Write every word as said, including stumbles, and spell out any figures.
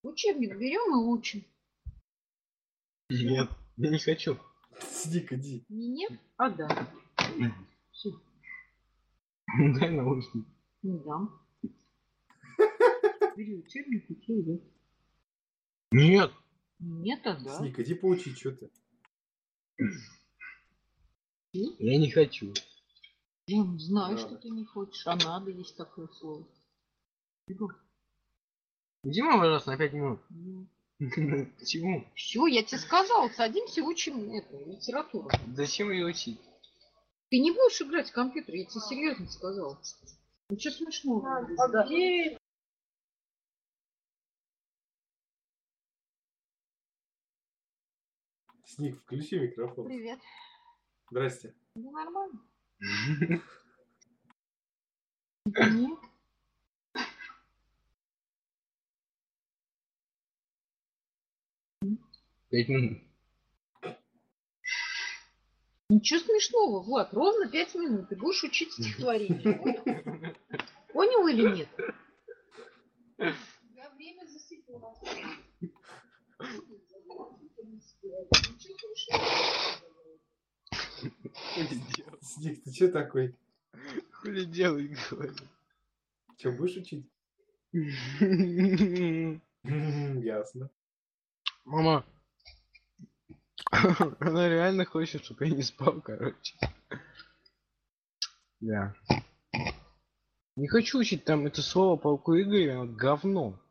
Учебник берем и учим. Нет, я не хочу. Сник, иди. Не нет, а да. Всё. Дай наушник. Не дам. Бери учебник, учи, да. Нет. Нет, а да. Сник, иди поучи, что ты. Я не хочу. Я знаю, Надо. что ты не хочешь, а надо, есть такое слово. Бегу. Дима, пожалуйста, на пять минут. Ну. Почему? Все, я тебе сказал, садимся, учим эту литературу. Зачем ее учить? Ты не будешь играть в компьютер, я тебе серьезно сказал. Ну что смешного? Да. Сник, включи микрофон. Привет. Здрасте. Ну нормально. Нет. Пять минут. Ничего смешного, Влад, ровно пять минут. Ты будешь учить стихотворение. Понял? Понял или нет? Я время засекла. Сник, ты что такой? Хули делай, говорю. Что, будешь учить? Ясно. Мама. Она реально хочет, чтобы я не спал, короче. Да. Не хочу учить там это слово полку Игоря, оно говно.